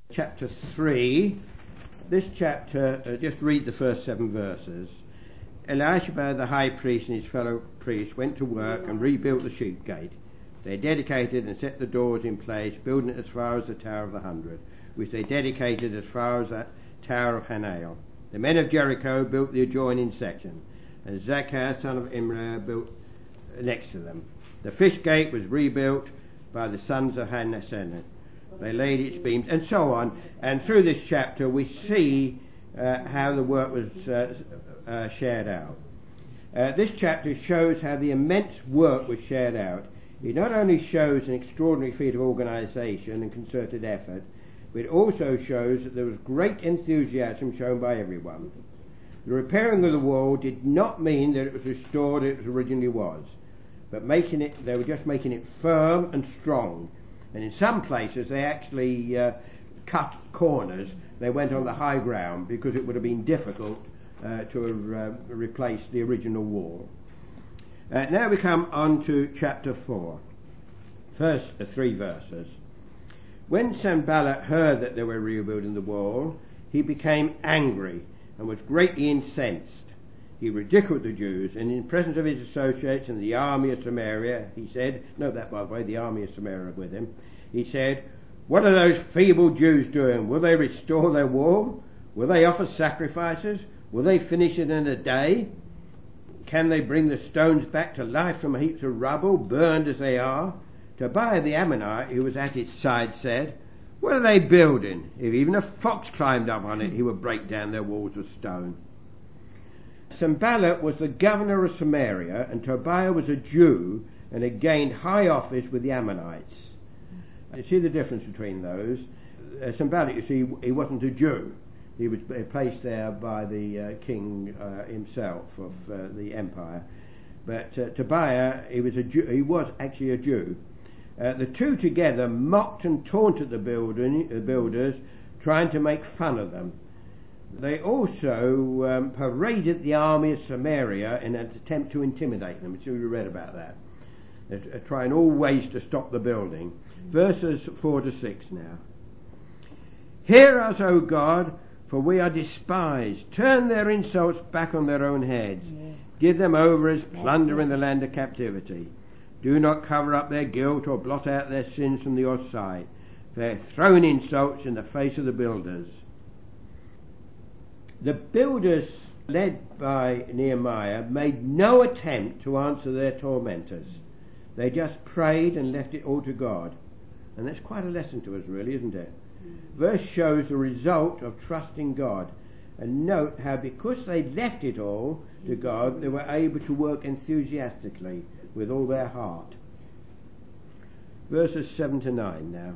Chapter 3. This chapter, just read the first 7 verses. Elisha the high priest and his fellow priests went to work and rebuilt the sheep gate. They dedicated and set the doors in place, building it as far as the Tower of the Hundred, which they dedicated as far as the Tower of Hananel. The men of Jericho built the adjoining section, and Zechariah son of Imri built next to them. The fish gate was rebuilt by the sons of Hanasena. They laid its beams, and so on. And through this chapter we see how the work was shared out. This chapter shows how the immense work was shared out. It not only shows an extraordinary feat of organisation and concerted effort, but it also shows that there was great enthusiasm shown by everyone. The repairing of the wall did not mean that it was restored as it originally was, but they were just making it firm and strong. And in some places they actually cut corners. They went on the high ground because it would have been difficult to replace the original wall. Now we come on to chapter 4. First 3 verses. When Sanballat heard that they were rebuilding the wall, he became angry and was greatly incensed. He ridiculed the Jews, and in presence of his associates and the army of Samaria, he said, note that by the way, the army of Samaria with him, he said, "What are those feeble Jews doing? Will they restore their wall? Will they offer sacrifices? Will they finish it in a day? Can they bring the stones back to life from heaps of rubble, burned as they are?" Tobiah the Ammonite, who was at its side, said, "What are they building? If even a fox climbed up on it, he would break down their walls of stone." Sanballat was the governor of Samaria, and Tobiah was a Jew and had gained high office with the Ammonites. You see the difference between those? Sanballat, you see, he wasn't a Jew. He was placed there by the king himself of the empire. But Tobiah, he was a Jew. He was actually a Jew. The two together mocked and taunted the builders, trying to make fun of them. They also paraded the army of Samaria in an attempt to intimidate them. We read about that. They're trying all ways to stop the building. Verses 4 to 6 now. "Hear us, O God, for we are despised. Turn their insults back on their own heads. Give them over as plunder in the land of captivity. Do not cover up their guilt or blot out their sins from your sight. They're thrown insults in the face of the builders." The builders, led by Nehemiah, made no attempt to answer their tormentors. They just prayed and left it all to God. And that's quite a lesson to us, really, isn't it? Verse shows the result of trusting God. And note how because they left it all to God, they were able to work enthusiastically with all their heart. Verses 7 to 9 now.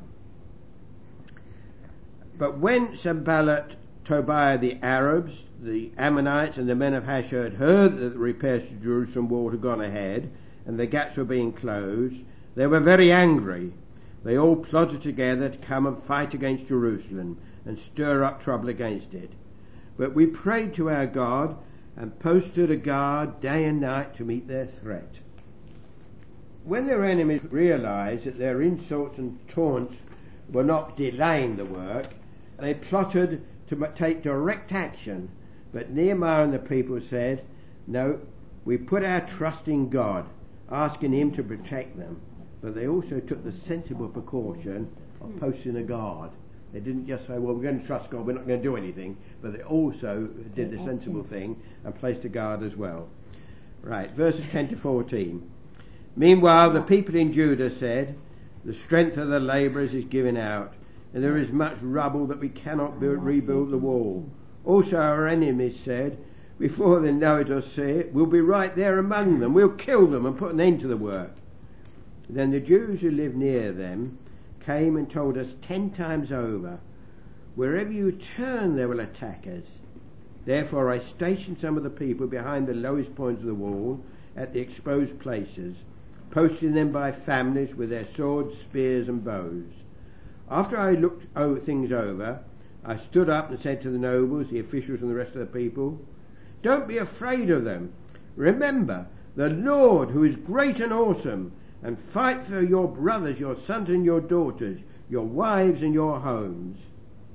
"But when Sanballat, Tobiah the Arabs, the Ammonites and the men of Hashur had heard that the repairs to Jerusalem wall had gone ahead and the gaps were being closed, they were very angry. They all plotted together to come and fight against Jerusalem and stir up trouble against it. But we prayed to our God and posted a guard day and night to meet their threat." When their enemies realized that their insults and taunts were not delaying the work, they plotted to take direct action. But Nehemiah and the people said, "No, we put our trust in God, asking him to protect them." But they also took the sensible precaution of posting a guard. They didn't just say, "Well, we're going to trust God, we're not going to do anything," but they also did the sensible thing and placed a guard as well. Right, verses 10 to 14. "Meanwhile, the people in Judah said, 'The strength of the labourers is giving out, and there is much rubble that we cannot rebuild the wall.' Also our enemies said, 'Before they know it or see it, we'll be right there among them. We'll kill them and put an end to the work.' Then the Jews who lived near them came and told us 10 times over, 'Wherever you turn they will attack us.' Therefore I stationed some of the people behind the lowest points of the wall at the exposed places, posting them by families with their swords, spears and bows. After I looked things over, I stood up and said to the nobles, the officials and the rest of the people, 'Don't be afraid of them. Remember the Lord who is great and awesome, and fight for your brothers, your sons and your daughters, your wives and your homes.'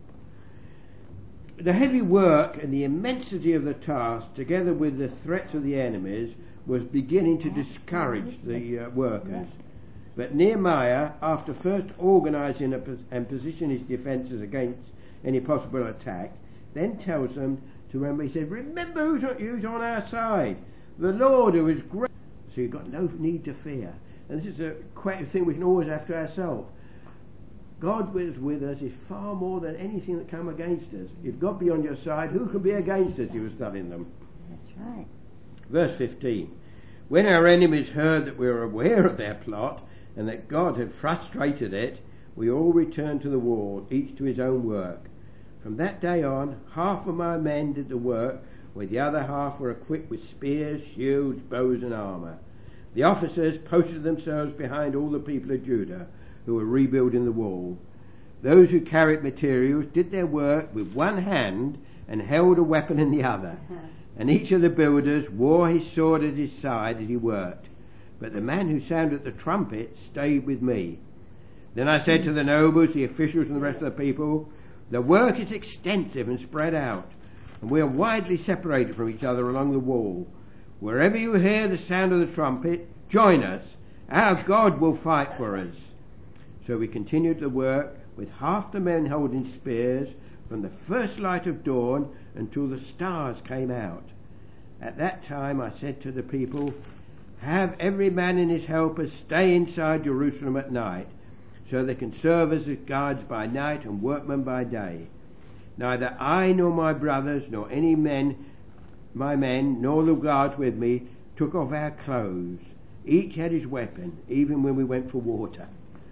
The heavy work and the immensity of the task, together with the threats of the enemies, was beginning to discourage the workers. But Nehemiah, after first organising and positioning his defences against any possible attack, then tells them to remember, he said, remember who's on our side, the Lord who is great. So you've got no need to fear. And this is quite a thing we can always have to ourselves. God is with us is far more than anything that come against us. If God be on your side, who can be against us? He was telling them. That's right. Verse 15. When our enemies heard that we were aware of their plot and that God had frustrated it, we all returned to the wall, each to his own work. From that day on, half of my men did the work, while the other half were equipped with spears, shields, bows and armour. The officers posted themselves behind all the people of Judah, who were rebuilding the wall. Those who carried materials did their work with one hand and held a weapon in the other. And each of the builders wore his sword at his side as he worked. But the man who sounded the trumpet stayed with me. Then I said to the nobles, the officials and the rest of the people, the work is extensive and spread out, and we are widely separated from each other along the wall. Wherever you hear the sound of the trumpet, join us. Our God will fight for us. So we continued the work with half the men holding spears from the first light of dawn until the stars came out. At that time I said to the people, have every man and his helpers stay inside Jerusalem at night, so they can serve as guards by night and workmen by day. Neither I nor my brothers nor any my men, nor the guards with me, took off our clothes. Each had his weapon, even when we went for water.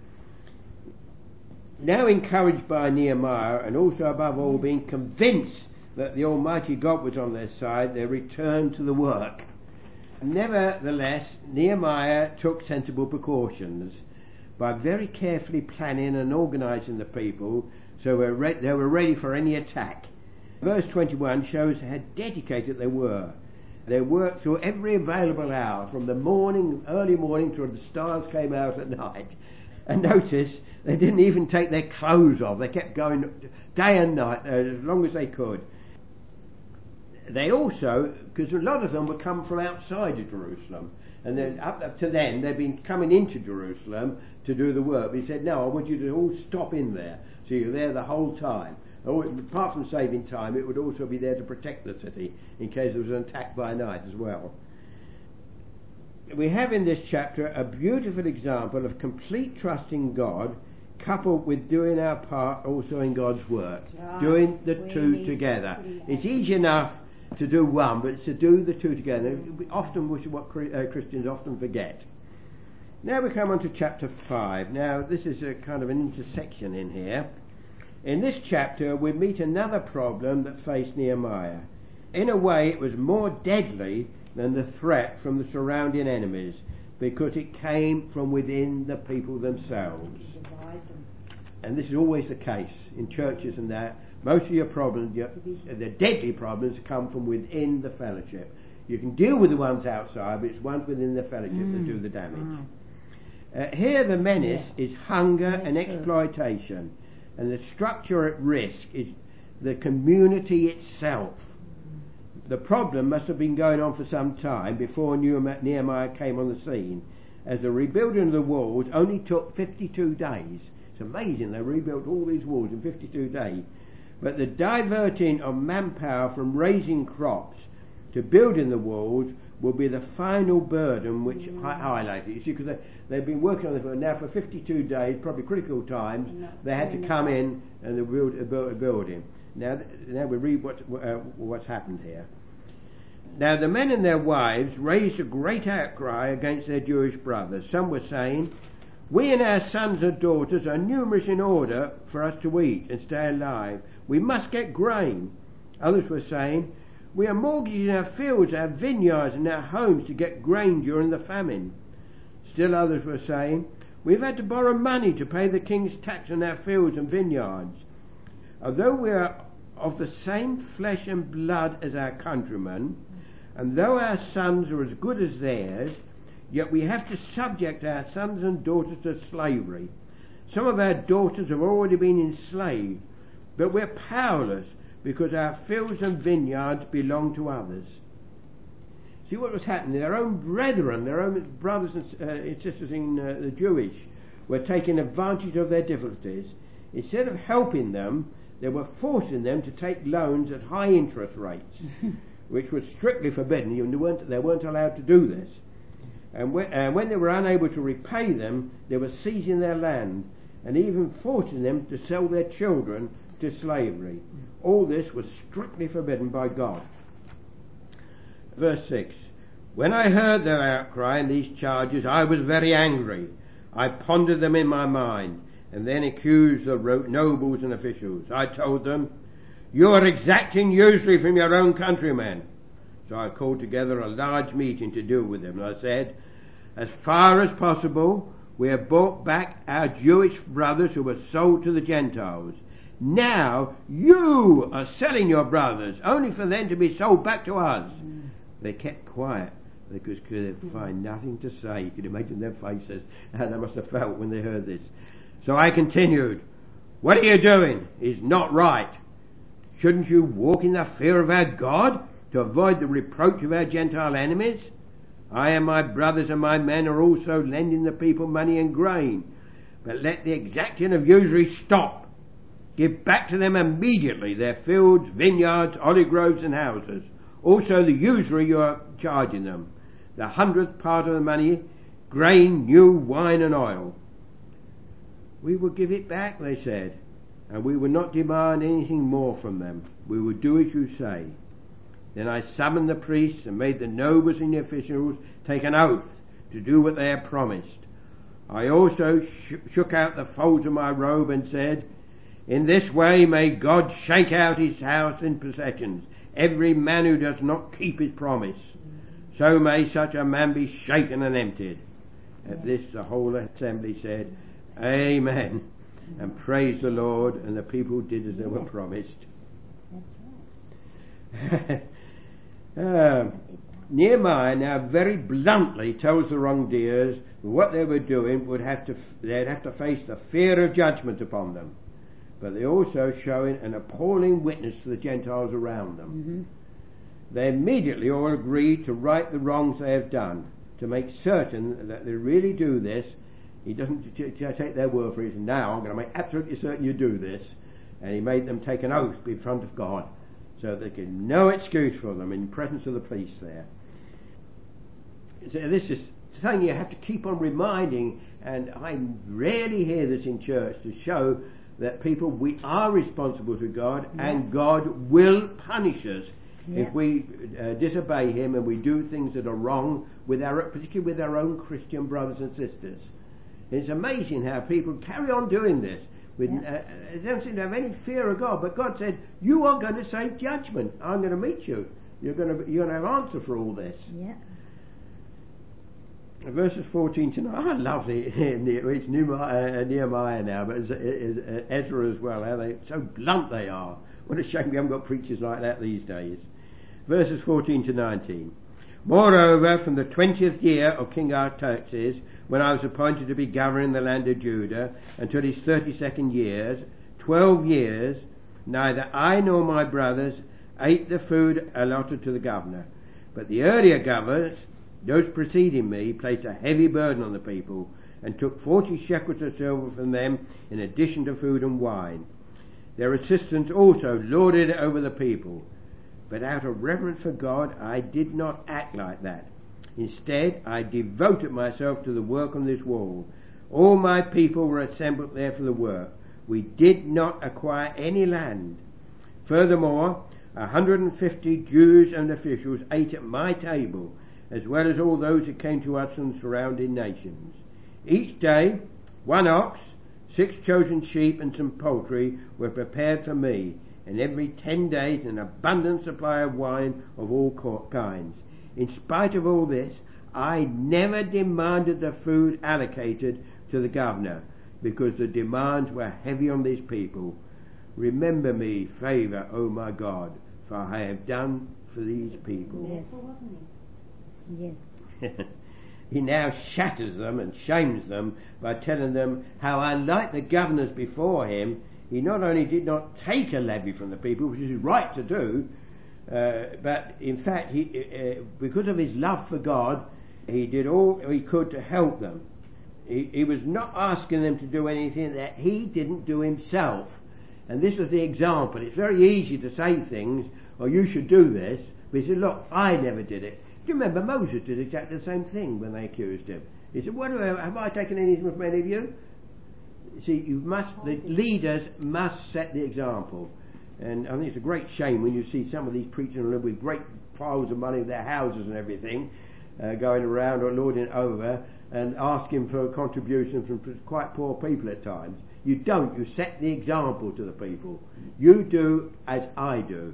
Now encouraged by Nehemiah, and also above all being convinced that the Almighty God was on their side, they returned to the work. Nevertheless, Nehemiah took sensible precautions by very carefully planning and organising the people so they were ready for any attack. Verse 21 shows how dedicated they were. They worked through every available hour, from the early morning till the stars came out at night. And notice, they didn't even take their clothes off. They kept going day and night as long as they could. They also, because a lot of them would come from outside of Jerusalem, and then up to then they'd been coming into Jerusalem to do the work. But he said, no, I want you to all stop in there, so you're there the whole time. Apart from saving time, it would also be there to protect the city in case there was an attack by night as well. We have in this chapter a beautiful example of complete trust in God, coupled with doing our part also in God's work, doing the two together. It's easy enough to do one, but it's to do the two together, which is what Christians often forget. Now we come on to chapter 5. Now this is a kind of an intersection in here. In this chapter we meet another problem that faced Nehemiah. In a way it was more deadly than the threat from the surrounding enemies, because it came from within the people themselves. And this is always the case in churches and that. Most of your problems, the deadly problems, come from within the fellowship. You can deal with the ones outside, but it's ones within the fellowship that do the damage. Here the menace is hunger and exploitation, and the structure at risk is the community itself. The problem must have been going on for some time before Nehemiah came on the scene, as the rebuilding of the walls only took 52 days. It's amazing, they rebuilt all these walls in 52 days. But the diverting of manpower from raising crops to building the walls will be the final burden which I highlighted. You see, because they've been working on it now for 52 days, probably critical times. They had to come in and build a building. Now we read what's happened here. Now the men and their wives raised a great outcry against their Jewish brothers. Some were saying, we and our sons and daughters are numerous in order for us to eat and stay alive. We must get grain. Others were saying, we are mortgaging our fields, our vineyards and our homes to get grain during the famine. Still others were saying, we've had to borrow money to pay the king's tax on our fields and vineyards. Although we are of the same flesh and blood as our countrymen, and though our sons are as good as theirs, yet we have to subject our sons and daughters to slavery. Some of our daughters have already been enslaved, but we're powerless because our fields and vineyards belong to others. See what was happening? Their own brethren, their own brothers and sisters in the Jewish, were taking advantage of their difficulties. Instead of helping them, they were forcing them to take loans at high interest rates, which was strictly forbidden. They weren't allowed to do this. And when they were unable to repay them, they were seizing their land and even forcing them to sell their children to slavery. All this was strictly forbidden by God. Verse 6. When I heard their outcry and these charges, I was very angry. I pondered them in my mind, and then accused the nobles and officials. I told them, you are exacting usury from your own countrymen. So I called together a large meeting to deal with them. And I said, as far as possible, we have brought back our Jewish brothers who were sold to the Gentiles. Now you are selling your brothers only for them to be sold back to us. They kept quiet because they could find nothing to say. You could imagine their faces, how they must have felt when they heard this. So I continued, what are you doing? It's not right. Shouldn't you walk in the fear of our God to avoid the reproach of our Gentile enemies? I and my brothers and my men are also lending the people money and grain. But let the exacting of usury stop. Give back to them immediately their fields, vineyards, olive groves and houses. Also the usury you are charging them. The 100th part of the money, grain, new wine and oil. We will give it back, they said, and we will not demand anything more from them. We will do as you say. Then I summoned the priests and made the nobles and the officials take an oath to do what they had promised. I also shook out the folds of my robe and said, in this way may God shake out his house and possessions, every man who does not keep his promise. So may such a man be shaken and emptied. At this the whole assembly said, Amen, and praise the Lord, and the people did as they were promised. Nehemiah now very bluntly tells the wrongdoers what they were doing they'd have to face the fear of judgment upon them. But they also showing an appalling witness to the Gentiles around them. Mm-hmm. They immediately all agreed to right the wrongs they have done, to make certain that they really do this. He doesn't take their word for it. Now I'm going to make absolutely certain you do this. And he made them take an oath in front of God, so there could be no excuse for them in the presence of the police there. So this is something you have to keep on reminding, and I rarely hear this in church, to show that people, we are responsible to God, and God will punish us if we disobey him and we do things that are wrong, particularly with our own Christian brothers and sisters. It's amazing how people carry on doing this. They don't seem to have any fear of God, but God said, you are going to save judgment. I'm going to meet you. You're going to have answer for all this. Yeah. Verses 14 to 9. I love it's Nehemiah now, but it's Ezra as well. How so blunt they are. What a shame we haven't got preachers like that these days. Verses 14 to 19. Moreover, from the 20th year of King Artaxerxes, when I was appointed to be governor in the land of Judah, until his 32nd years, 12 years, neither I nor my brothers ate the food allotted to the governor. But the earlier governors, those preceding me, placed a heavy burden on the people, and took 40 shekels of silver from them in addition to food and wine. Their assistants also lorded it over the people. But out of reverence for God, I did not act like that. Instead, I devoted myself to the work on this wall. All my people were assembled there for the work. We did not acquire any land. Furthermore, 150 Jews and officials ate at my table, as well as all those who came to us from the surrounding nations. Each day, 1 ox, 6 chosen sheep and some poultry were prepared for me, and every 10 days an abundant supply of wine of all kinds. In spite of all this, I never demanded the food allocated to the governor, because the demands were heavy on these people. Remember me, favour, O my God, for I have done for these people. Yes. He now shatters them and shames them by telling them how, unlike the governors before him, He not only did not take a levy from the people, which is his right to do, but in fact, because of his love for God, he did all he could to help them. He was not asking them to do anything that he didn't do himself. And this was the example. It's very easy to say things, or you should do this, but he said, look, I never did it. Do you remember Moses did exactly the same thing when they accused him? He said, have I taken anything from any of you? See, the leaders must set the example. And I think it's a great shame when you see some of these preachers with great piles of money, their houses and everything, going around or lording it over and asking for a contribution from quite poor people at times. You don't. You set the example to the people. You do as I do.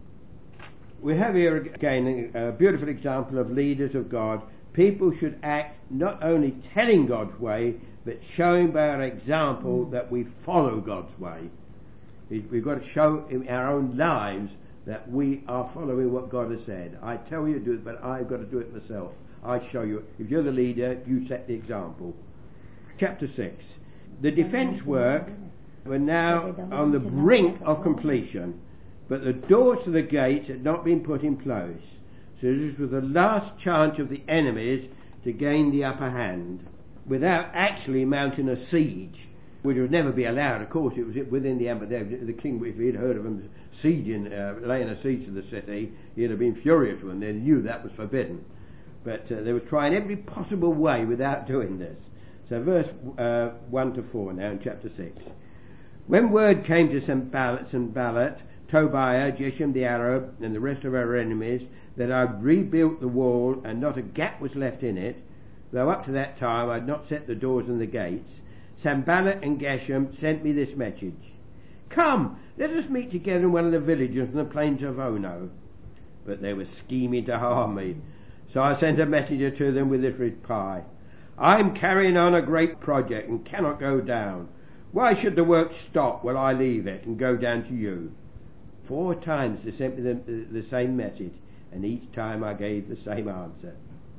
We have here again a beautiful example of leaders of God. People should act not only telling God's way, but showing by our example that we follow God's way. We've got to show in our own lives that we are following what God has said. I tell you to do it, but I've got to do it myself. I show you. If you're the leader, you set the example. Chapter 6. The defence work were now on the brink of completion, but the doors to the gates had not been put in place. So this was the last chance of the enemies to gain the upper hand without actually mounting a siege, which would never be allowed. Of course, it was within the empire. The king, if he'd heard of them sieging, laying a siege to the city, he'd have been furious with them. They knew that was forbidden. But they were trying every possible way without doing this. So verse 1 to 4 now in chapter 6. When word came to Sanballat, Tobiah, Geshem the Arab, and the rest of our enemies, that I'd rebuilt the wall and not a gap was left in it, though up to that time I'd not set the doors and the gates, Sanballat and Geshem sent me this message. Come, let us meet together in one of the villages on the plains of Ono. But they were scheming to harm me. So I sent a messenger to them with this reply. I'm carrying on a great project and cannot go down. Why should the work stop while I leave it and go down to you? 4 times they sent me the same message, and each time I gave the same answer.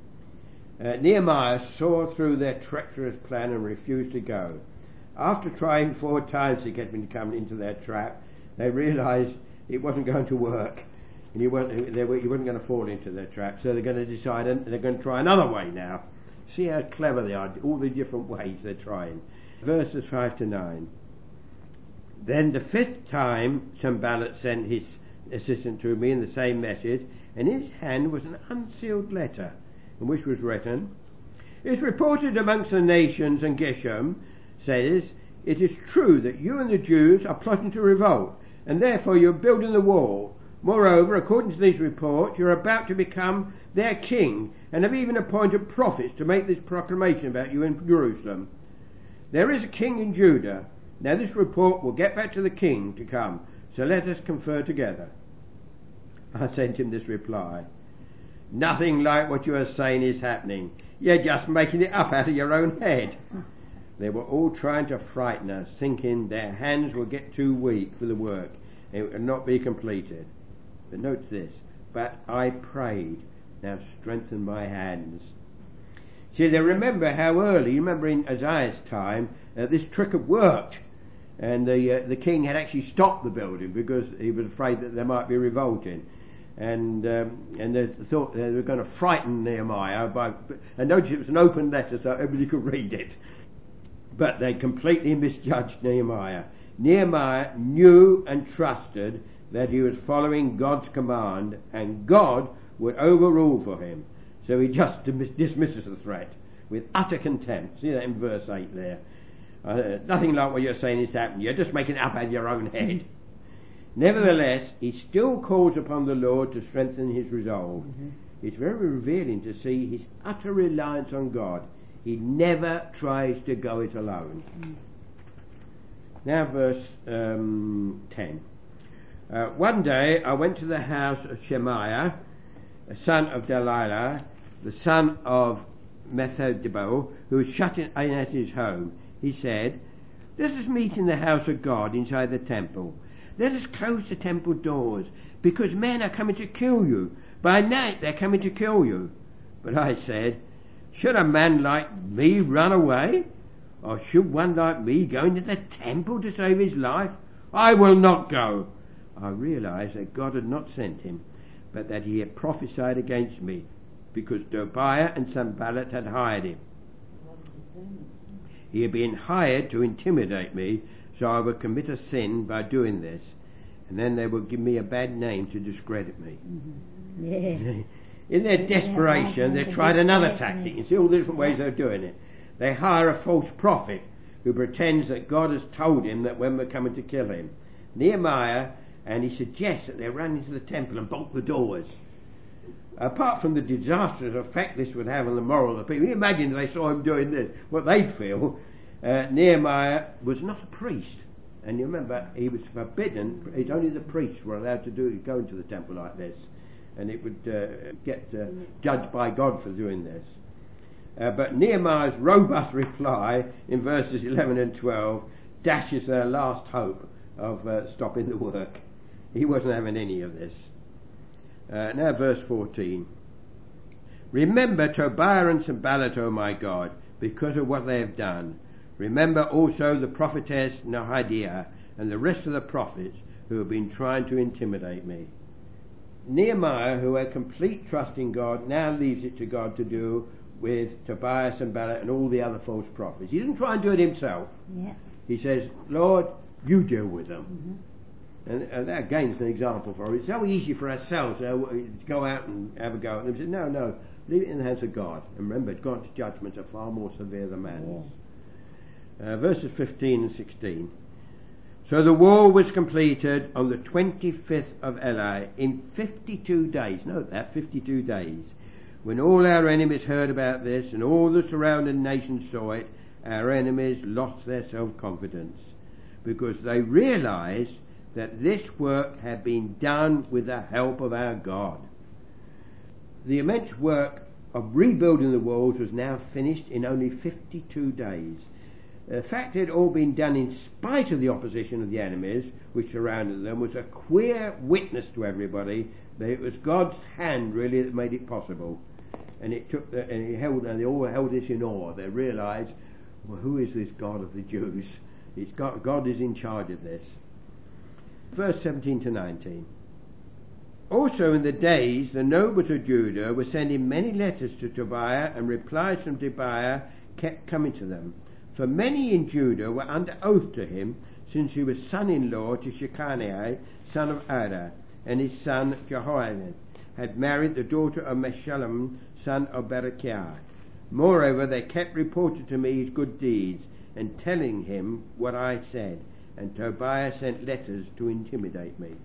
Nehemiah saw through their treacherous plan and refused to go. After trying 4 times to get me to come into their trap, they realised it wasn't going to work, and he wasn't going to fall into their trap. So they're going to decide they're going to try another way now. See how clever they are, all the different ways they're trying. Verses 5 to 9. Then the 5th time Sanballat sent his assistant to me in the same message, and in his hand was an unsealed letter, in which was written, It's reported amongst the nations, and Geshem says, It is true that you and the Jews are plotting to revolt, and therefore you're building the wall. Moreover, according to these reports, you're about to become their king, and have even appointed prophets to make this proclamation about you in Jerusalem. There is a king in Judah. Now this report will get back to the king to come, so let us confer together. I sent him this reply. Nothing like what you are saying is happening. You're just making it up out of your own head. They were all trying to frighten us, thinking their hands will get too weak for the work and it will not be completed. But note this, but I prayed, now strengthen my hands. See, they remember how early, you remember in Isaiah's time, this trick had worked, and the king had actually stopped the building because he was afraid that they might be revolting. And they thought they were going to frighten Nehemiah and notice it was an open letter so everybody could read it. But they completely misjudged Nehemiah. Nehemiah knew and trusted that he was following God's command and God would overrule for him. So he just dismisses the threat with utter contempt. See that in verse 8 there. Nothing like what you're saying is happening. You're just making it up out of your own head. Nevertheless, he still calls upon the Lord to strengthen his resolve. Mm-hmm. It's very revealing to see his utter reliance on God. He never tries to go it alone. Mm. Now verse 10. One day I went to the house of Shemaiah, a son of Delilah, the son of Methodebo, who was shut in at his home. He said, Let us meet in the house of God inside the temple. Let us close the temple doors, because men are coming to kill you. By night they're coming to kill you. But I said, Should a man like me run away? Or should one like me go into the temple to save his life? I will not go. I realized that God had not sent him, but that he had prophesied against me, because Tobiah and Sanballat had hired him. He had been hired to intimidate me, so I would commit a sin by doing this, and then they would give me a bad name to discredit me. Mm-hmm. Yeah. In their desperation, they tried another tactic. You see all the different ways they're doing it. They hire a false prophet who pretends that God has told him that when we're coming to kill him. Nehemiah, and he suggests that they run into the temple and bolt the doors. Apart from the disastrous effect this would have on the moral of the people, you imagine if they saw him doing this, what they'd feel. Nehemiah was not a priest. And you remember, he was forbidden. It's only the priests were allowed to go into the temple like this. And it would get judged by God for doing this. But Nehemiah's robust reply in verses 11 and 12 dashes their last hope of stopping the work. He wasn't having any of this. Now verse 14. Remember Tobiah and Sanballat, O my God, because of what they have done. Remember also the prophetess Noadiah and the rest of the prophets who have been trying to intimidate me. Nehemiah, who had complete trust in God, now leaves it to God to do with Tobiah, Sanballat and all the other false prophets. He doesn't try and do it himself. Yeah. He says, Lord, you deal with them. Mm-hmm. And that again is an example for us. It's so easy for ourselves to go out and have a go at them. He says, no, leave it in the hands of God. And remember, God's judgments are far more severe than man's. Yeah. Verses 15 and 16. So the wall was completed on the 25th of Elul in 52 days. Note that, 52 days. When all our enemies heard about this and all the surrounding nations saw it, our enemies lost their self-confidence because they realized that this work had been done with the help of our God. The immense work of rebuilding the walls was now finished in only 52 days. The fact it had all been done in spite of the opposition of the enemies which surrounded them was a queer witness to everybody that it was God's hand really that made it possible. And it took and they all held this in awe. They realized, well, who is this God of the Jews? God is in charge of this. Verse 17 to 19. Also in the days the nobles of Judah were sending many letters to Tobiah, and replies from Tobiah kept coming to them. For many in Judah were under oath to him, since he was son-in-law to Shechaniah, son of Ada, and his son Jehoiakim had married the daughter of Meshullam, son of Berechiah. Moreover, they kept reporting to me his good deeds, and telling him what I said. And Tobiah sent letters to intimidate me.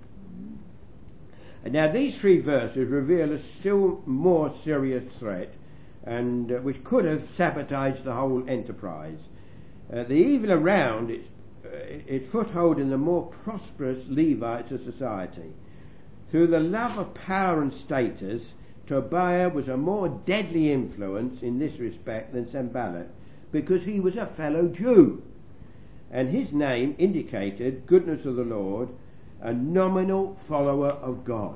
And now these three verses reveal a still more serious threat, and which could have sabotaged the whole enterprise. The evil around its foothold in the more prosperous Levites of society. Through the love of power and status, Tobiah was a more deadly influence in this respect than Sanballat, because he was a fellow Jew, and his name indicated goodness of the Lord, a nominal follower of God.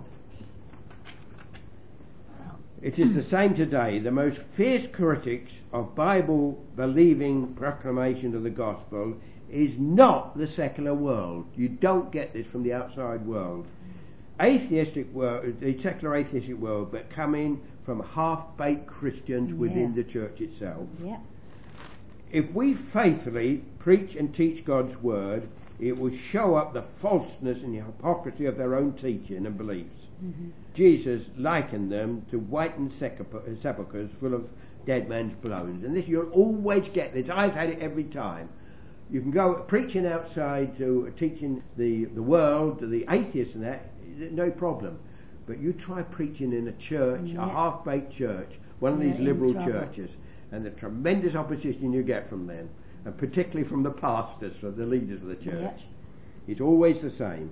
It is the same today. The most fierce critics of Bible-believing proclamation of the gospel is not the secular world. You don't get this from the outside world. Atheistic world, the secular atheistic world, but coming from half-baked Christians within the church itself. Yeah. If we faithfully preach and teach God's word, it will show up the falseness and the hypocrisy of their own teaching and beliefs. Mm-hmm. Jesus likened them to whitened sepulchres full of dead man's bones. And this, you'll always get this. I've had it every time. You can go preaching outside to teaching the world, to the atheists and that, no problem. But you try preaching in a church, a half-baked church, one of these liberal churches, and the tremendous opposition you get from them, and particularly from the pastors, from the leaders of the church. It's always the same.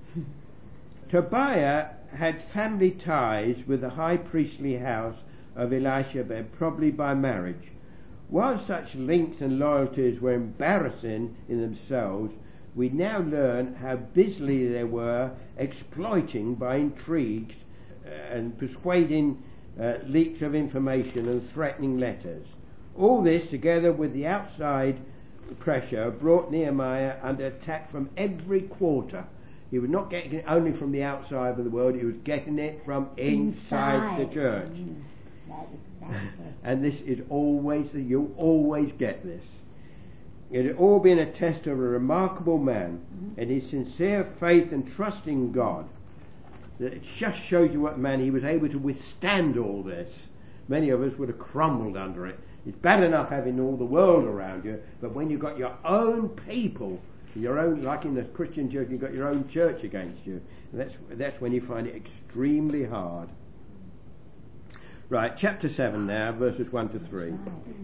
Tobiah had family ties with the high priestly house of Elisha, probably by marriage. While such links and loyalties were embarrassing in themselves, we now learn how busily they were exploiting by intrigues and persuading leaks of information and threatening letters. All this, together with the outside pressure brought Nehemiah under attack from every quarter. He was not getting it only from the outside of the world, he was getting it from inside the church. And this is always, you'll always get this. It had all been a test of a remarkable man and his sincere faith and trust in God. It just shows you what man, he was able to withstand all this. Many of us would have crumbled under it. It's bad enough having all the world around you, but when you've got your own people, your own, like in the Christian church, you've got your own church against you. And that's when you find it extremely hard. Right, chapter 7 now, verses 1 to 3.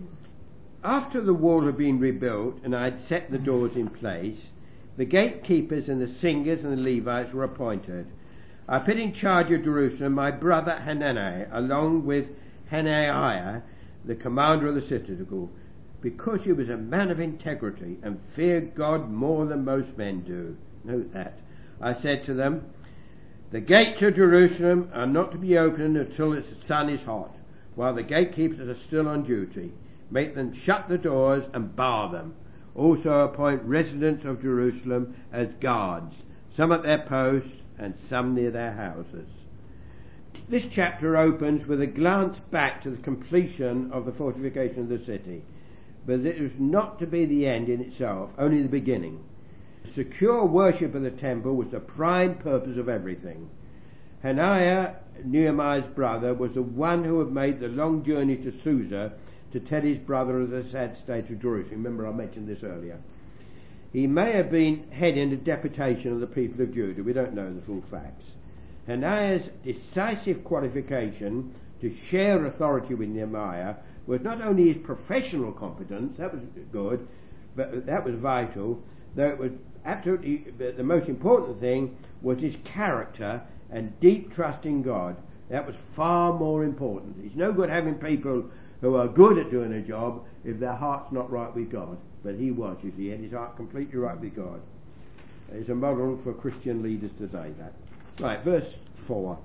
After the wall had been rebuilt and I had set the doors in place, the gatekeepers and the singers and the Levites were appointed. I put in charge of Jerusalem my brother Hanani, along with Hananiah, the commander of the citadel, because he was a man of integrity and feared God more than most men do. Note that. I said to them, the gates of Jerusalem are not to be opened until the sun is hot, while the gatekeepers are still on duty. Make them shut the doors and bar them. Also appoint residents of Jerusalem as guards, some at their posts and some near their houses. This chapter opens with a glance back to the completion of the fortification of the city, but it was not to be the end in itself, only the beginning. Secure worship of the temple was the prime purpose of everything. Hananiah, Nehemiah's brother, was the one who had made the long journey to Susa to tell his brother of the sad state of Jerusalem. Remember, I mentioned this earlier. He may have been heading a deputation of the people of Judah. We don't know the full facts. Hananiah's decisive qualification to share authority with Nehemiah was not only his professional competence, that was good, but that was vital, though it was absolutely the most important thing was his character and deep trust in God. That was far more important. It's no good having people who are good at doing a job if their heart's not right with God. But he was, you see, he had his heart completely right with God. It's a model for Christian leaders today, that. Right, verse 4.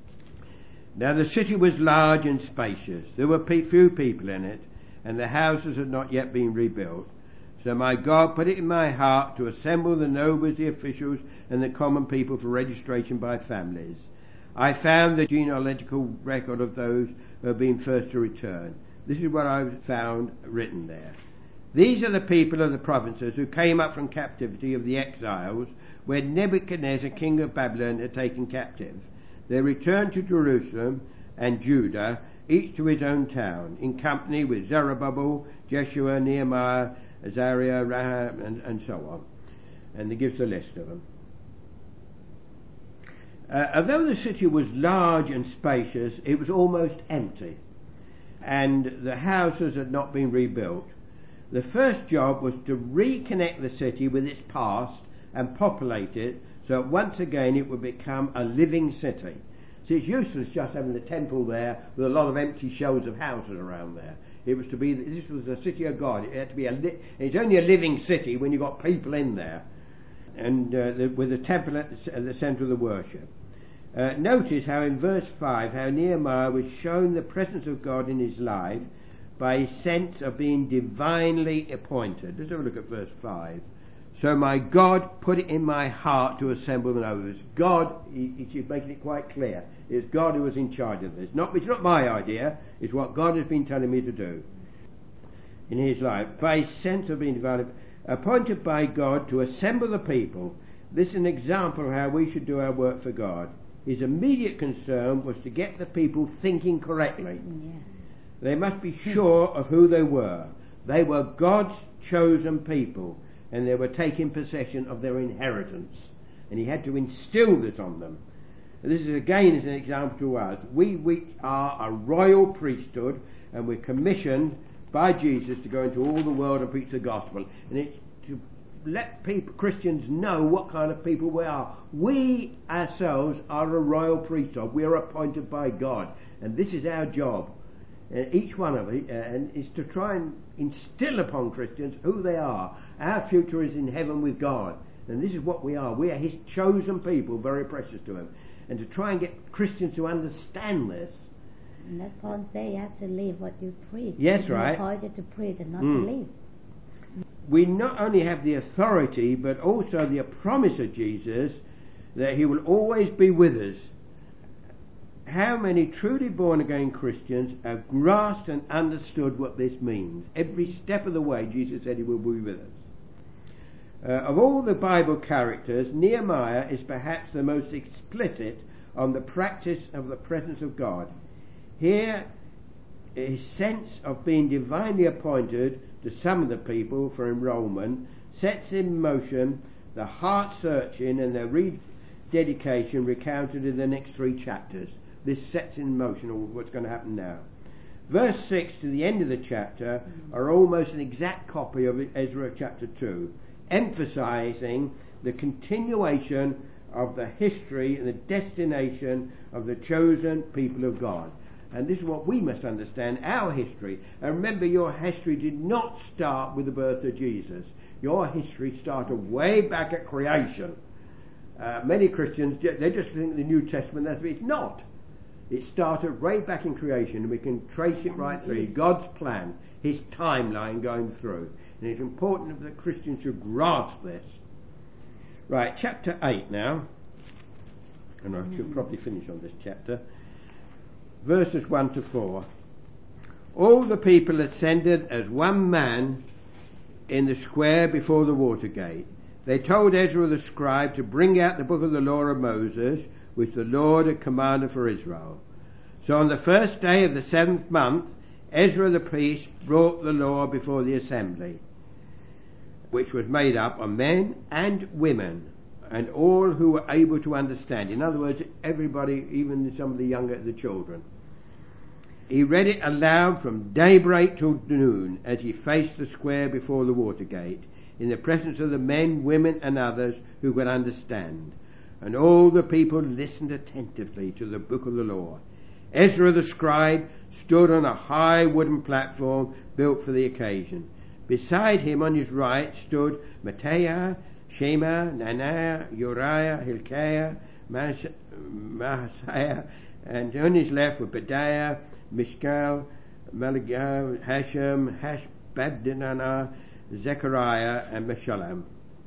Now the city was large and spacious. There were few people in it, and the houses had not yet been rebuilt. So my God put it in my heart to assemble the nobles, the officials, and the common people for registration by families. I found the genealogical record of those who have been first to return. This is what I found written there. These are the people of the provinces who came up from captivity of the exiles where Nebuchadnezzar, king of Babylon, had taken captive. They returned to Jerusalem and Judah, each to his own town, in company with Zerubbabel, Jeshua, Nehemiah, Azariah, Rahab, and so on. And he gives a list of them. Although the city was large and spacious, it was almost empty, and the houses had not been rebuilt. The first job was to reconnect the city with its past and populate it so that once again it would become a living city. So it's useless just having the temple there with a lot of empty shells of houses around there. It was to be, this was the city of God. It had to be it's only a living city when you've got people in there, and with the temple at the centre of the worship. Notice how in verse 5 how Nehemiah was shown the presence of God in his life by his sense of being divinely appointed. Let's have a look at verse 5. So my God put it in my heart to assemble the nobles. God, he's making it quite clear, it's God who was in charge of this. It's not my idea, it's what God has been telling me to do in his life. By his sense of being divinely appointed by God to assemble the people. This is an example of how we should do our work for God. His immediate concern was to get the people thinking correctly. Yeah. They must be sure of who they were. They were God's chosen people, and they were taking possession of their inheritance. And he had to instill this on them. And this is again as an example to us. We are a royal priesthood, and we're commissioned by Jesus to go into all the world and preach the gospel. And it's to let people, Christians, know what kind of people we are. We ourselves are a royal priesthood. We are appointed by God, and this is our job. Each one of it is to try and instill upon Christians who they are. Our future is in heaven with God, and this is what we are. We are his chosen people, very precious to him. And to try and get Christians to understand this. And let Paul say you have to live what you preach. Yes, right. You're appointed to preach and not to live. We not only have the authority but also the promise of Jesus that he will always be with us. How many truly born again Christians have grasped and understood what this means? Every step of the way Jesus said he will be with us. Of all the Bible characters, Nehemiah is perhaps the most explicit on the practice of the presence of God. Here, his sense of being divinely appointed to some of the people for enrolment sets in motion the heart searching and the rededication recounted in the next 3 chapters. This sets in motion what's going to happen now. Verse 6 to the end of the chapter are almost an exact copy of Ezra chapter 2, emphasizing the continuation of the history and the destination of the chosen people of God. And this is what we must understand, our history. And remember, your history did not start with the birth of Jesus. Your history started way back at creation. Many Christians, they just think the New Testament, it's not. It started way back in creation, and we can trace it right through. God's plan, his timeline going through. And it's important that Christians should grasp this. Right, chapter 8 now. And I should probably finish on this chapter. Verses 1 to 4. All the people assembled as one man in the square before the water gate. They told Ezra the scribe to bring out the book of the law of Moses, which the Lord had commanded for Israel. So on the first day of the 7th month, Ezra the priest brought the law before the assembly, which was made up of men and women, and all who were able to understand. In other words, everybody, even some of the children. He read it aloud from daybreak till noon as he faced the square before the water gate, in the presence of the men, women and others who could understand. And all the people listened attentively to the book of the law. Ezra the scribe stood on a high wooden platform built for the occasion. Beside him on his right stood Mattaiah, Shema, Nanaiah, Uriah, Hilkiah, Maaseiah, and on his left were Pedaiah, Mishkal, Malagah, Hashem, Hashbaddanah, Zechariah and Meshullam.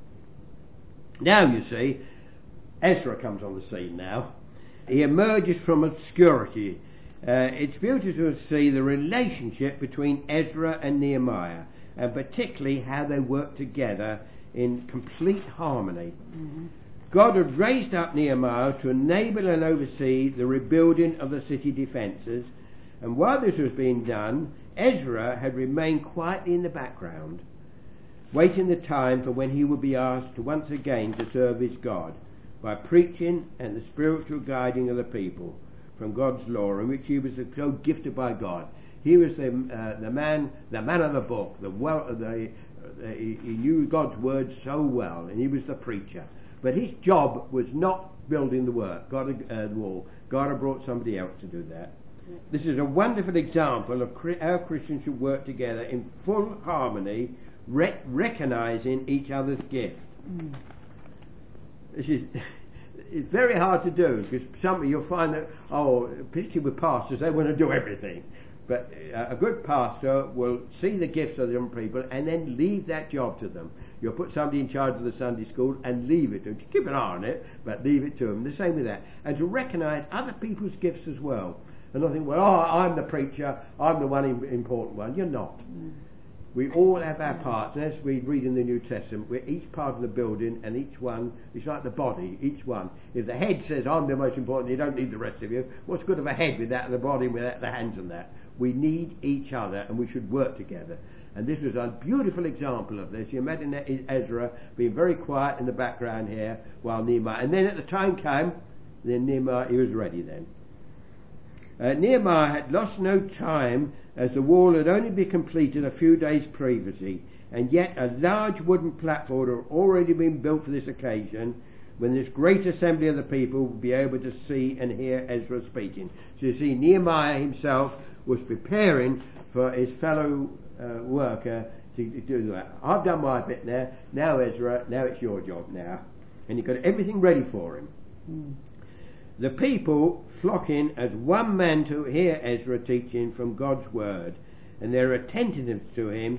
Now you see, Ezra comes on the scene now. He emerges from obscurity. It's beautiful to see the relationship between Ezra and Nehemiah, and particularly how they work together in complete harmony. God had raised up Nehemiah to enable and oversee the rebuilding of the city defences, and while this was being done, Ezra had remained quietly in the background, waiting the time for when he would be asked to once again to serve his God by preaching and the spiritual guiding of the people from God's law, in which he was so gifted by God. He was the man of the book. He knew God's word so well, and he was the preacher. But his job was not building the wall. God had brought somebody else to do that. This is a wonderful example of how Christians should work together in full harmony, recognising each other's gift. It's very hard to do, because you'll find that, particularly with pastors, they want to do everything. But a good pastor will see the gifts of the young people and then leave that job to them. You'll put somebody in charge of the Sunday school and leave it to them. Keep an eye on it, but leave it to them. The same with that. And to recognise other people's gifts as well. And not think, I'm the preacher, I'm the one important one. You're not. We all have our parts, and as we read in the New Testament, we're each part of the building, and each one is like the body, each one. If the head says, I'm the most important, you don't need the rest of you, what's good of a head without the body, without the hands and that? We need each other, and we should work together. And this was a beautiful example of this. You imagine Ezra being very quiet in the background here, while Nehemiah, and then at the time came, then Nehemiah, he was ready then. Nehemiah had lost no time, as the wall had only been completed a few days previously, and yet a large wooden platform had already been built for this occasion, when this great assembly of the people would be able to see and hear Ezra speaking. So you see, Nehemiah himself was preparing for his fellow worker to do that. I've done my bit now Ezra, now it's your job now. And he got everything ready for him. The people flocking as one man to hear Ezra teaching from God's word, and their attentiveness to him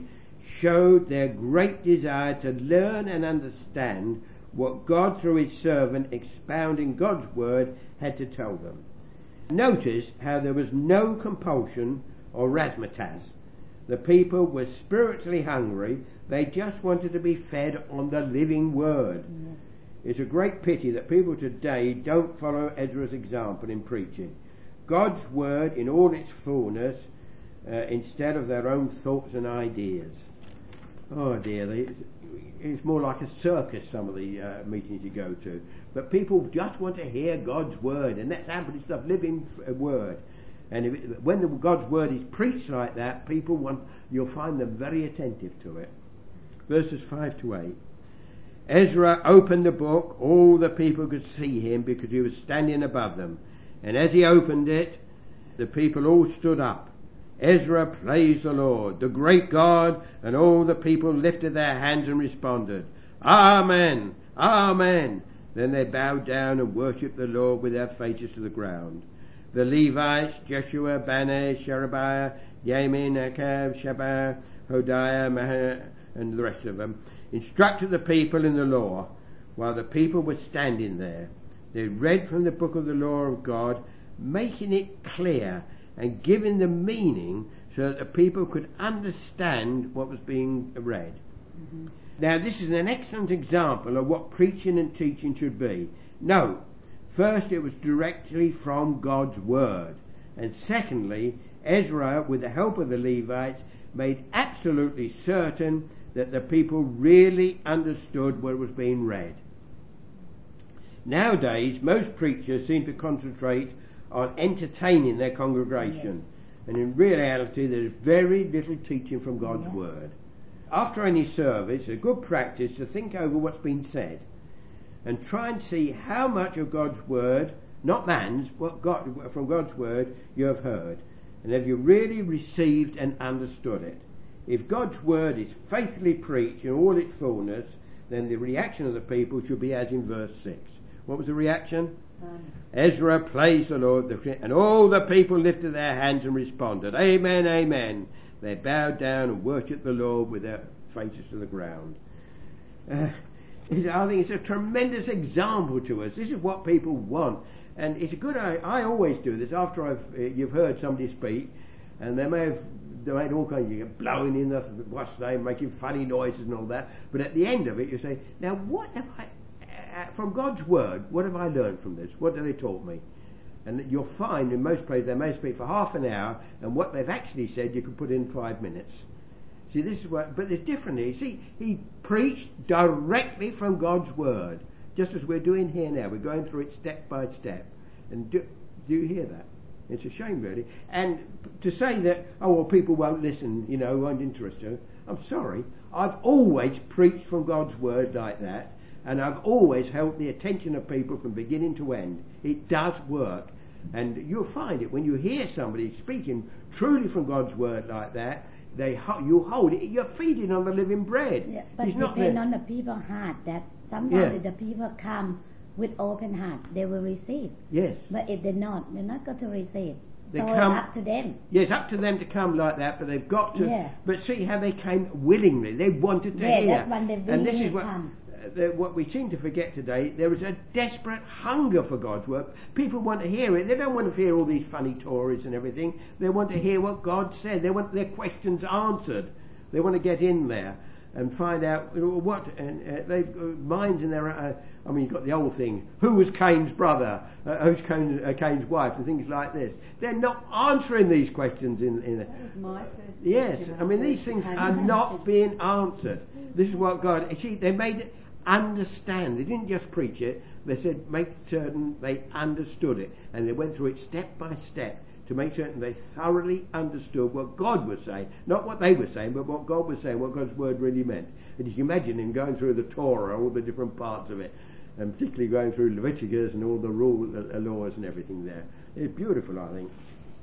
showed their great desire to learn and understand what God, through his servant expounding God's word, had to tell them. Notice how there was no compulsion or razzmatazz. The people were spiritually hungry. They just wanted to be fed on the living word. Yes. It's a great pity that people today don't follow Ezra's example in preaching God's word in all its fullness instead of their own thoughts and ideas. Oh dear, it's more like a circus, some of the meetings you go to. But people just want to hear God's word, and that's absolute stuff, living word. And when God's word is preached like that, you'll find them very attentive to it. Verses 5 to 8. Ezra opened the book. All the people could see him because he was standing above them. And as he opened it, the people all stood up. Ezra praised the Lord, the great God, and all the people lifted their hands and responded, Amen, Amen. Then they bowed down and worshipped the Lord with their faces to the ground. The Levites, Jeshua, Bani, Sherebiah, Yamin, Akav, Shabbat, Hodiah, Mahah, and the rest of them, instructed the people in the law while the people were standing there. They read from the book of the law of God, making it clear and giving the meaning so that the people could understand what was being read. Mm-hmm. Now this is an excellent example of what preaching and teaching should be. Note, first it was directly from God's word, and secondly, Ezra, with the help of the Levites, made absolutely certain that the people really understood what was being read. Nowadays, most preachers seem to concentrate on entertaining their congregation, and in reality there's very little teaching from God's word. After any service, a good practice to think over what's been said and try and see how much of God's word, not man's, from God's word you have heard, and have you really received and understood it. If God's word is faithfully preached in all its fullness, then the reaction of the people should be as in verse 6. What was the reaction? Ezra praised the Lord, and all the people lifted their hands and responded, Amen, Amen. They bowed down and worshipped the Lord with their faces to the ground. I think it's a tremendous example to us. This is what people want. And it's a good, I always do this after you've heard somebody speak, and they made all kinds of blowing in the making funny noises and all that. But at the end of it, you say, now what have from God's word, what have I learned from this? What have they taught me? And you'll find in most places they may speak for half an hour, and what they've actually said you can put in 5 minutes. See, this is what, but there's differently. See, he preached directly from God's word, just as we're doing here now. We're going through it step by step. And do you hear that? It's a shame, really. And to say that, oh, well, people won't listen, won't interested. I'm sorry. I've always preached from God's word like that. And I've always held the attention of people from beginning to end. It does work. And you'll find it when you hear somebody speaking truly from God's word like that, you hold it, you're feeding on the living bread. Yeah, but it depends on the people's heart, that sometimes if the people come with open heart, they will receive. Yes. But if they're not going to receive. It's up to them. Yes, up to them to come like that, but they've got to. Yeah. But see how they came willingly. They wanted to hear. That's when they willingly and this is come. What we seem to forget today, there is a desperate hunger for God's word. People want to hear it. They don't want to hear all these funny stories and everything. They want to hear what God said. They want their questions answered. They want to get in there and find out what, and they've minds in their, you've got the old thing, who was Cain's brother, who's Cain's wife, and things like this. They're not answering these questions in That was my first Yes, question. these things are not being answered. This is what God, they made it understand. They didn't just preach it. They said make certain they understood it, and they went through it step by step to make certain they thoroughly understood what God was saying, not what they were saying, but what God was saying, what God's word really meant. And you can imagine him going through the Torah, all the different parts of it, and particularly going through Leviticus and all the laws and everything there. It's beautiful, I think.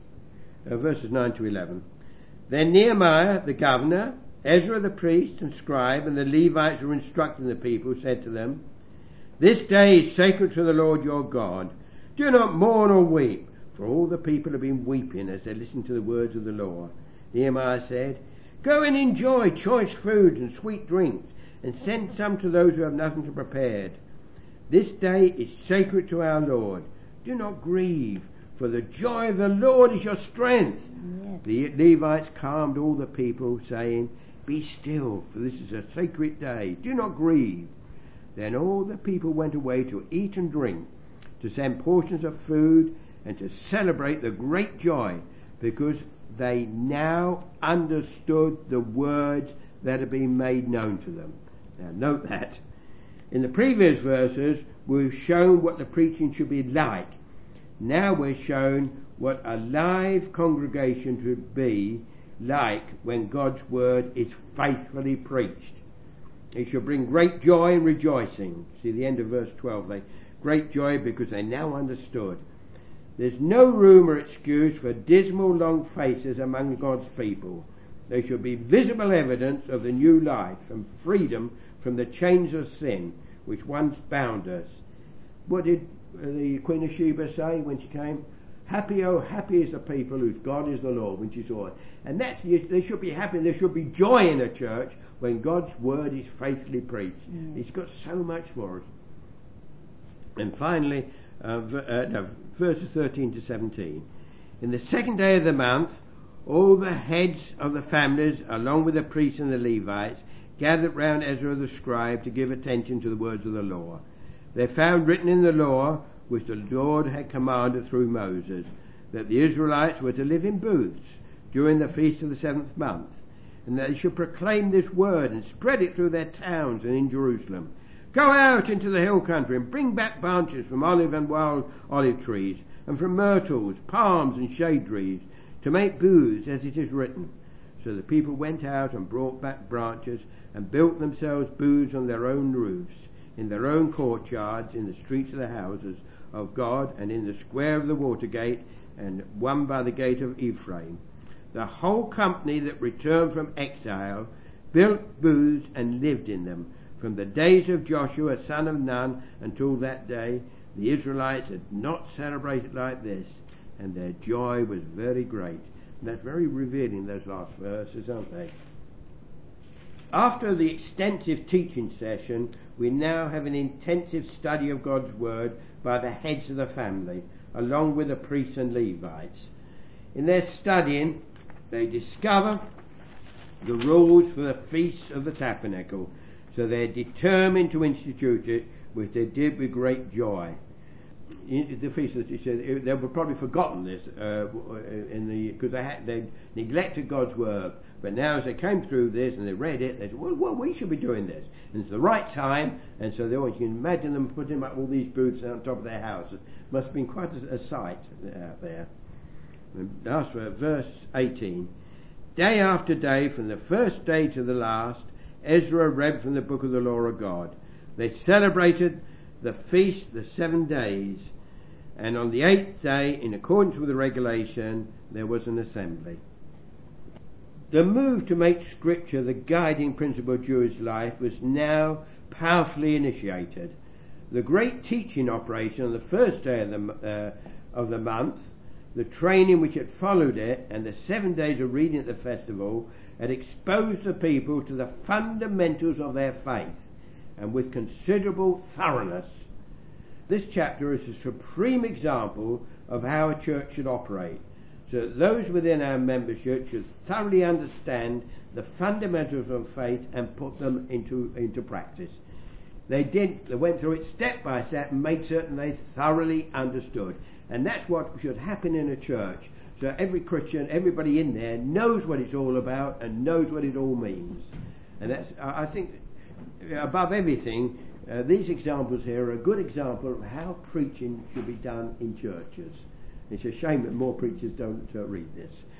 Verses 9 to 11. Then Nehemiah, the governor, Ezra the priest and scribe, and the Levites who were instructing the people, said to them, This day is sacred to the Lord your God. Do not mourn or weep, for all the people have been weeping as they listened to the words of the law. Nehemiah said, Go and enjoy choice foods and sweet drinks, and send some to those who have nothing to prepare. This day is sacred to our Lord. Do not grieve, for the joy of the Lord is your strength. Yes. The Levites calmed all the people, saying, Be still, for this is a sacred day. Do not grieve. Then all the people went away to eat and drink, to send portions of food, and to celebrate the great joy, because they now understood the words that had been made known to them. Now note that. In the previous verses, we've shown what the preaching should be like. Now we're shown what a live congregation should be like when God's word is faithfully preached. It should bring great joy and rejoicing. See the end of verse 12. Great joy because they now understood. There's no room or excuse for dismal long faces among God's people. There should be visible evidence of the new life and freedom from the chains of sin which once bound us. What did the Queen of Sheba say when she came? Happy, oh happy is the people whose God is the Lord, when she saw it. And they should be happy, there should be joy in a church when God's word is faithfully preached. He's got so much for us. And finally, verses 13 to 17. In the second day of the month, all the heads of the families, along with the priests and the Levites, gathered round Ezra the scribe to give attention to the words of the law. They found written in the law, which the Lord had commanded through Moses, that the Israelites were to live in booths during the feast of the 7th month, and that they should proclaim this word and spread it through their towns and in Jerusalem. Go out into the hill country and bring back branches from olive and wild olive trees, and from myrtles, palms and shade trees, to make booths as it is written. So the people went out and brought back branches and built themselves booths on their own roofs, in their own courtyards, in the streets of the houses of God, and in the square of the water gate, and one by the gate of Ephraim. The whole company that returned from exile built booths and lived in them. From the days of Joshua son of Nun until that day, the Israelites had not celebrated like this, and their joy was very great. And that's very revealing, those last verses, aren't they? After the extensive teaching session, we now have an intensive study of God's word by the heads of the family, along with the priests and Levites. In their studying, they discover the rules for the Feast of the Tabernacle, so they're determined to institute it, which they did with great joy. In the feast, they were probably forgotten this because they neglected God's word. But now, as they came through this and they read it, they said, "Well, we should be doing this, and it's the right time." And so you can imagine them putting up all these booths on top of their houses. Must have been quite a sight out there. And last verse 18. Day after day, from the first day to the last, Ezra read from the book of the law of God. They celebrated the feast the 7 days, and on the 8th day, in accordance with the regulation, there was an assembly. The move to make Scripture the guiding principle of Jewish life was now powerfully initiated. The great teaching operation on the first day of the month, the training which had followed it, and the 7 days of reading at the festival had exposed the people to the fundamentals of their faith, and with considerable thoroughness. This chapter is a supreme example of how a church should operate, so that those within our membership should thoroughly understand the fundamentals of faith and put them into practice. They went through it step by step and made certain they thoroughly understood. And that's what should happen in a church. So every Christian, everybody in there knows what it's all about and knows what it all means. And that's, I think, above everything, these examples here are a good example of how preaching should be done in churches. It's a shame that more preachers don't read this.